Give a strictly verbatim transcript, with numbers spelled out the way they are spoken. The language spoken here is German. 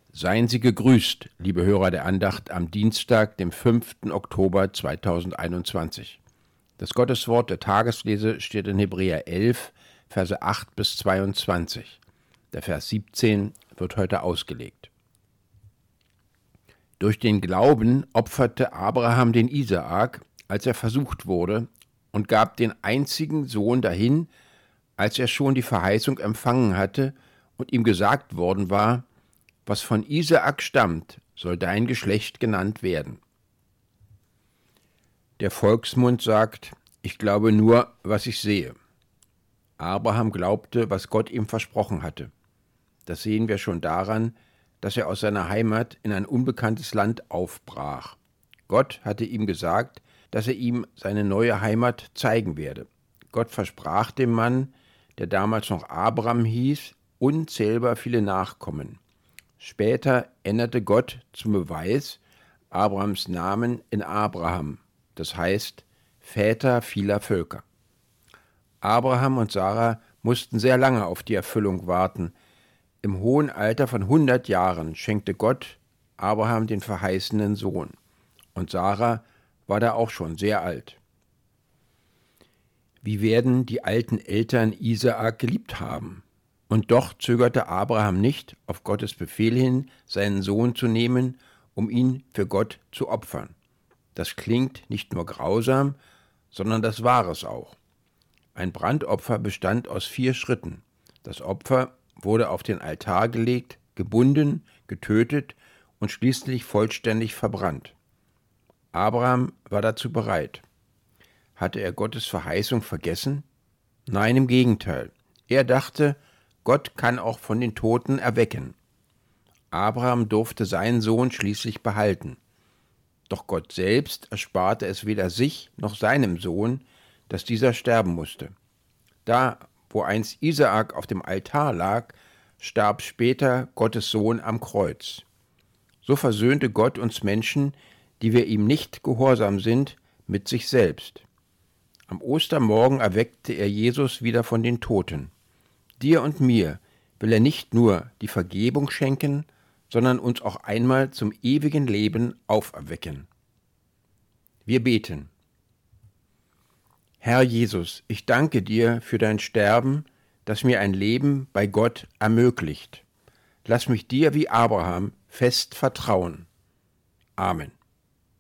Seien Sie gegrüßt, liebe Hörer der Andacht am Dienstag, dem fünften Oktober zweitausendeinundzwanzig. Das Gotteswort der Tageslese steht in Hebräer elf, Verse acht bis zweiundzwanzig. Der Vers siebzehn wird heute ausgelegt. Durch den Glauben opferte Abraham den Isaak, als er versucht wurde, und gab den einzigen Sohn dahin, als er schon die Verheißung empfangen hatte und ihm gesagt worden war: Was von Isaak stammt, soll dein Geschlecht genannt werden. Der Volksmund sagt: Ich glaube nur, was ich sehe. Abraham glaubte, was Gott ihm versprochen hatte. Das sehen wir schon daran, dass er aus seiner Heimat in ein unbekanntes Land aufbrach. Gott hatte ihm gesagt, dass er ihm seine neue Heimat zeigen werde. Gott versprach dem Mann, der damals noch Abram hieß, unzählbar viele Nachkommen. Später änderte Gott zum Beweis Abrahams Namen in Abraham, das heißt Väter vieler Völker. Abraham und Sarah mussten sehr lange auf die Erfüllung warten. Im hohen Alter von hundert Jahren schenkte Gott Abraham den verheißenen Sohn. Und Sarah war da auch schon sehr alt. Wie werden die alten Eltern Isaak geliebt haben? Und doch zögerte Abraham nicht, auf Gottes Befehl hin seinen Sohn zu nehmen, um ihn für Gott zu opfern. Das klingt nicht nur grausam, sondern das war es auch. Ein Brandopfer bestand aus vier Schritten. Das Opfer wurde auf den Altar gelegt, gebunden, getötet und schließlich vollständig verbrannt. Abraham war dazu bereit. Hatte er Gottes Verheißung vergessen? Nein, im Gegenteil. Er dachte, Gott kann auch von den Toten erwecken. Abraham durfte seinen Sohn schließlich behalten. Doch Gott selbst ersparte es weder sich noch seinem Sohn, dass dieser sterben musste. Da, wo einst Isaak auf dem Altar lag, starb später Gottes Sohn am Kreuz. So versöhnte Gott uns Menschen, die wir ihm nicht gehorsam sind, mit sich selbst. Am Ostermorgen erweckte er Jesus wieder von den Toten. Dir und mir will er nicht nur die Vergebung schenken, sondern uns auch einmal zum ewigen Leben auferwecken. Wir beten. Herr Jesus, ich danke dir für dein Sterben, das mir ein Leben bei Gott ermöglicht. Lass mich dir wie Abraham fest vertrauen. Amen.